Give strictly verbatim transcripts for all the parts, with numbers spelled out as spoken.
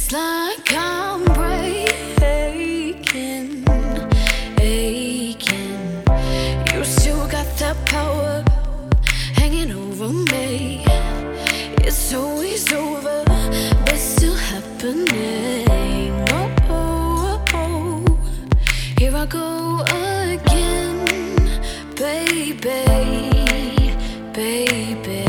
It's like I'm breaking, aching. You still got that power hanging over me. It's always over, but still happening. Oh, oh, oh. Here I go again, baby, baby.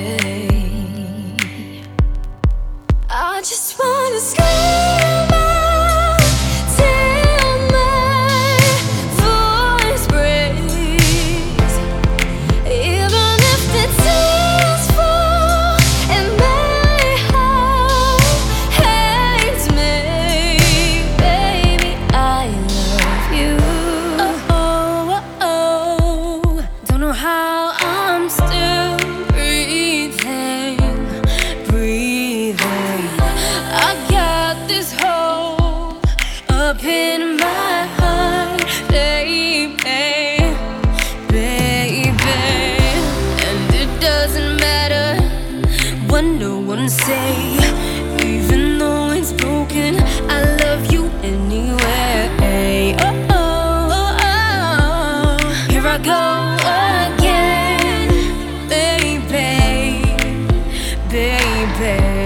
I just wanna scream out till my voice breaks, even if the tears fall and my heart hates me. Baby, I love you. Oh, oh, oh. Don't know how I'm still breathing, breathing. I got this hole up in my heart, baby, baby. And it doesn't matter what no one say, even though it's broken, I love you anyway. Oh, oh, oh, oh. Here I go again, baby, baby.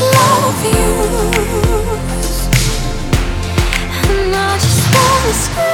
Scream.